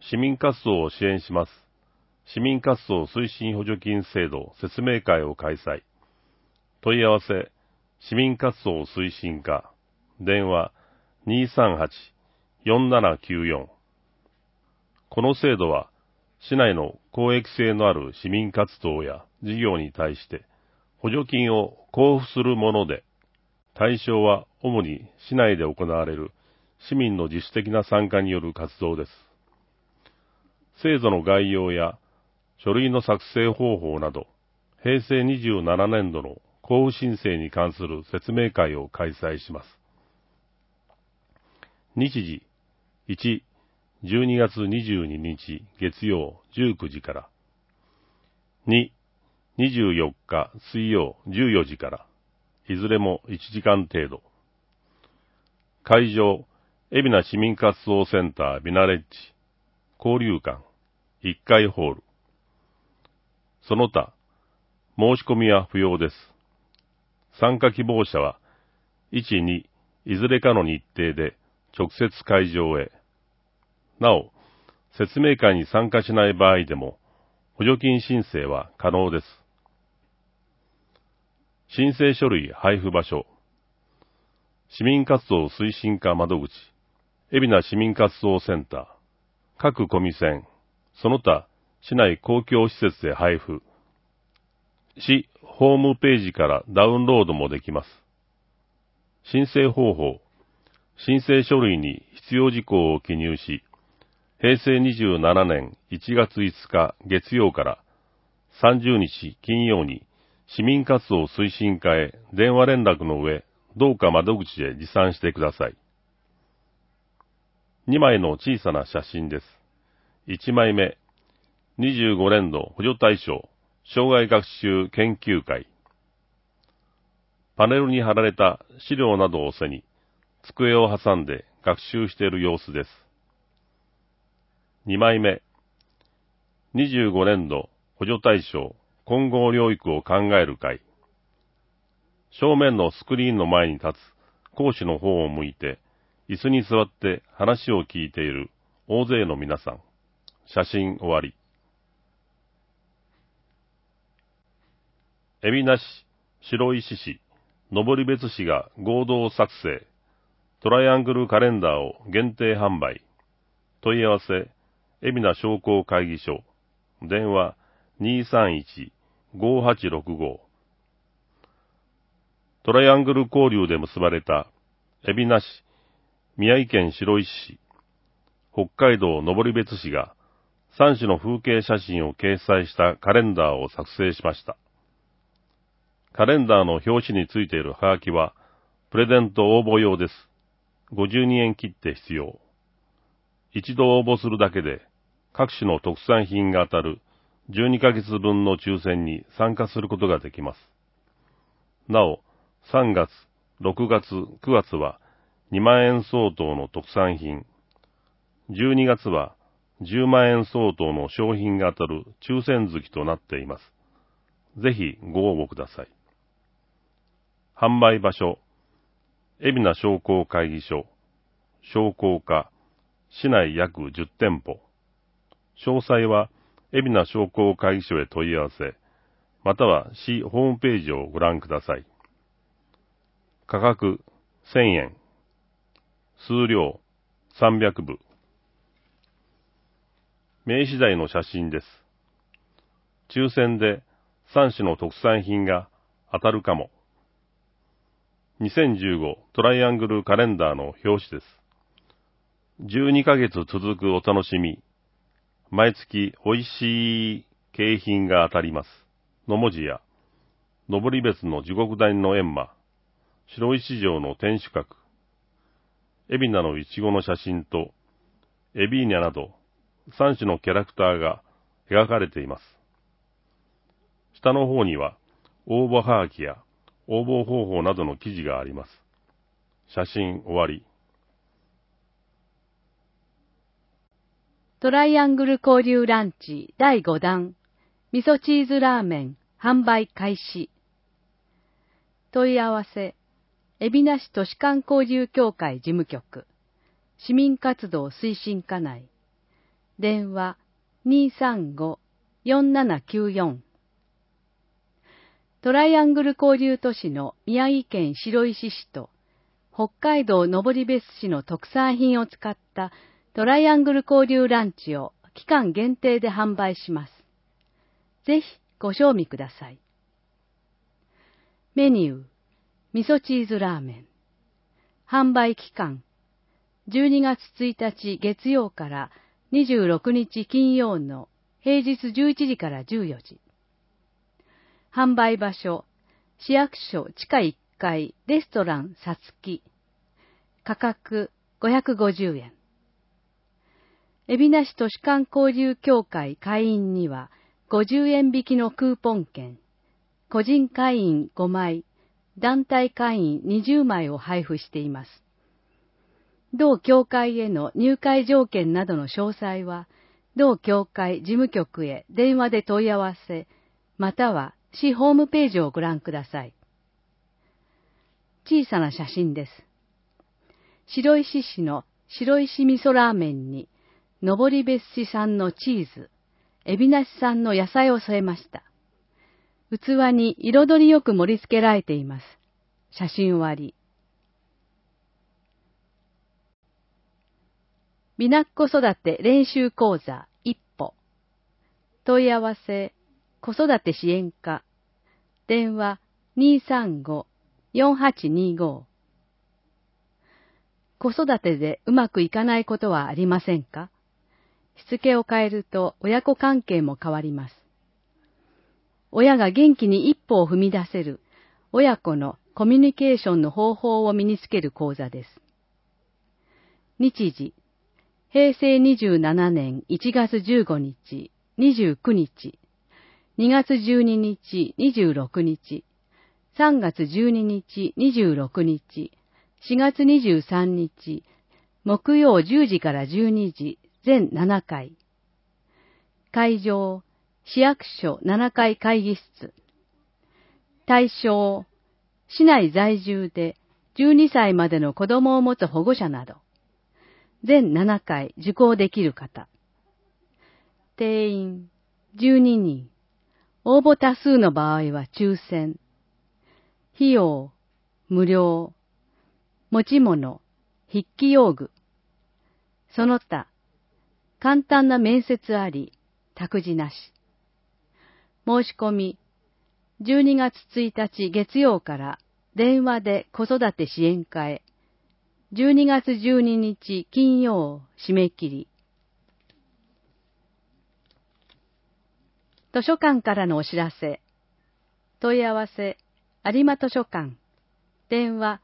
市民活動を支援します。市民活動推進補助金制度説明会を開催。問い合わせ、市民活動推進課、電話238-4794。この制度は、市内の公益性のある市民活動や事業に対して補助金を交付するもので、対象は主に市内で行われる市民の自主的な参加による活動です。制度の概要や書類の作成方法など、平成27年度の交付申請に関する説明会を開催します。日時1、12月22日月曜19時から。2、24日水曜14時から。いずれも1時間程度。会場、海老名市民活動センタービナレッジ、交流館、1階ホール。その他、申し込みは不要です。参加希望者は、1、2、いずれかの日程で直接会場へ。なお、説明会に参加しない場合でも、補助金申請は可能です。申請書類配布場所。市民活動推進課窓口、海老名市民活動センター、各コミセン、その他、市内公共施設で配布。市ホームページからダウンロードもできます。申請方法。申請書類に必要事項を記入し、平成27年1月5日月曜から30日金曜に市民活動推進課へ電話連絡の上、どうか窓口で持参してください。2枚の小さな写真です。1枚目、25年度補助対象、障害学習研究会。パネルに貼られた資料などを背に、机を挟んで学習している様子です。2枚目、25年度補助対象、混合療育を考える会。正面のスクリーンの前に立つ講師の方を向いて、椅子に座って話を聞いている大勢の皆さん。写真終わり。海老名市、白石市、登別市が合同作成。トライアングルカレンダーを限定販売。問い合わせ、海老名商工会議所。電話231-5865。トライアングル交流で結ばれた、海老名市、宮城県白石市、北海道登別市が、3種の風景写真を掲載したカレンダーを作成しました。カレンダーの表紙についているハガキは、プレゼント応募用です。52円切って必要。一度応募するだけで、各種の特産品が当たる12ヶ月分の抽選に参加することができます。なお、3月、6月、9月は2万円相当の特産品、12月は10万円相当の商品が当たる抽選月となっています。ぜひご応募ください。販売場所、海老名商工会議所、商工課、市内約10店舗。詳細は海老名商工会議所へ問い合わせ、または市ホームページをご覧ください。価格1000円。数量300部。名刺台の写真です。抽選で3種の特産品が当たるかも。2015トライアングルカレンダーの表紙です。12ヶ月続くお楽しみ。毎月美味しい景品が当たります。の文字や、登別の地獄谷の閻魔、白石城の天守閣、海老名のいちごの写真と、エビーニャなど3種のキャラクターが描かれています。下の方には応募はがきや応募方法などの記事があります。写真終わり。 トライアングル交流ランチ第5弾味噌チーズラーメン販売開始。問い合わせ海老名市都市間交流協会事務局市民活動推進課内電話235-4794。トライアングル交流都市の宮城県白石市と北海道登別市の特産品を使ったトライアングル交流ランチを期間限定で販売します。ぜひご賞味ください。メニュー、味噌チーズラーメン。販売期間、12月1日月曜から26日金曜の平日11時から14時。販売場所、市役所地下1階レストランさつき。価格550円。海老名市都市間交流協会会員には50円引きのクーポン券、個人会員5枚、団体会員20枚を配布しています。同協会への入会条件などの詳細は、同協会事務局へ電話で問い合わせ、または市ホームページをご覧ください。小さな写真です。白石市の白石味噌ラーメンに、登別市産のチーズ、海老名市産の野菜を添えました。器に彩りよく盛り付けられています。写真終わり。美奈子育て練習講座一歩。問い合わせ、子育て支援課。電話235-4825。子育てでうまくいかないことはありませんか？しつけを変えると親子関係も変わります。親が元気に一歩を踏み出せる親子のコミュニケーションの方法を身につける講座です。日時、平成27年1月15日、29日、2月12日、26日、3月12日、26日、4月23日、木曜10時から12時、全7回。会場、市役所7階会議室。対象、市内在住で12歳までの子供を持つ保護者など。全7回受講できる方。定員12人。応募多数の場合は抽選。費用無料。持ち物、筆記用具。その他、簡単な面接あり、託児なし。申し込み、12月1日月曜から電話で子育て支援課へ、12月12日金曜締め切り。図書館からのお知らせ。問い合わせ、有馬図書館。電話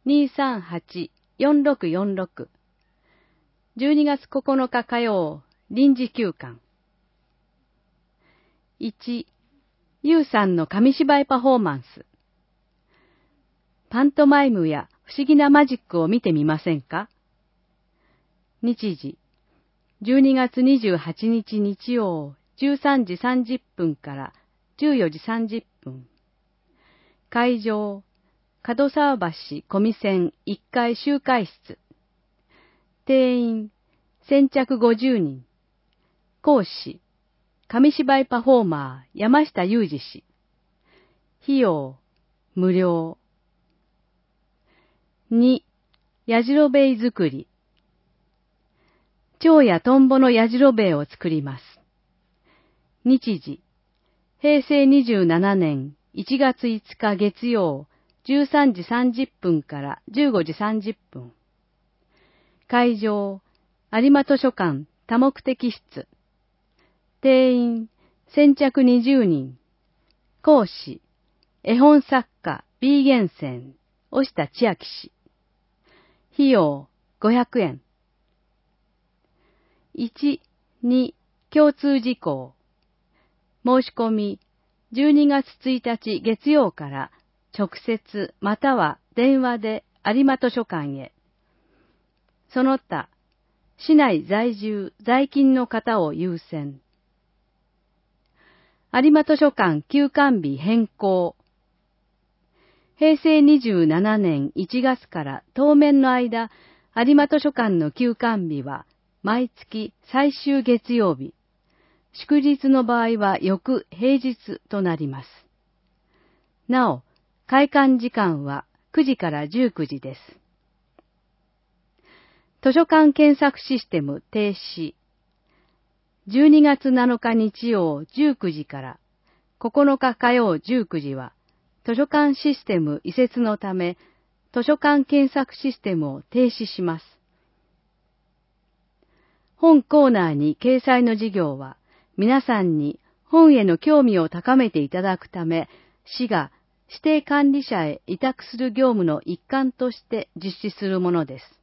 238-4646。12月9日火曜、臨時休館。1、ゆうさんの紙芝居パフォーマンス。パントマイムや不思議なマジックを見てみませんか？日時、12月28日日曜、13時30分から14時30分。会場、門沢橋小見線1階集会室。定員、先着50人。講師、紙芝居パフォーマー山下裕二氏。費用、無料。2、やじろべい作り。蝶やトンボのやじろべいを作ります。日時、平成27年1月5日月曜13時30分から15時30分。会場、有馬図書館多目的室。定員、先着20人。講師、絵本作家 B 厳選、押田千秋氏。費用、500円。1、2、共通事項。申し込み、12月1日月曜から直接または電話で有馬図書館へ。その他、市内在住在勤の方を優先。有馬図書館休館日変更。平成27年1月から当面の間、有馬図書館の休館日は毎月最終月曜日、祝日の場合は翌平日となります。なお、開館時間は9時から19時です。図書館検索システム停止。12月7日日曜19時から9日火曜19時は、図書館システム移設のため、図書館検索システムを停止します。本コーナーに掲載の事業は、皆さんに本への興味を高めていただくため、市が指定管理者へ委託する業務の一環として実施するものです。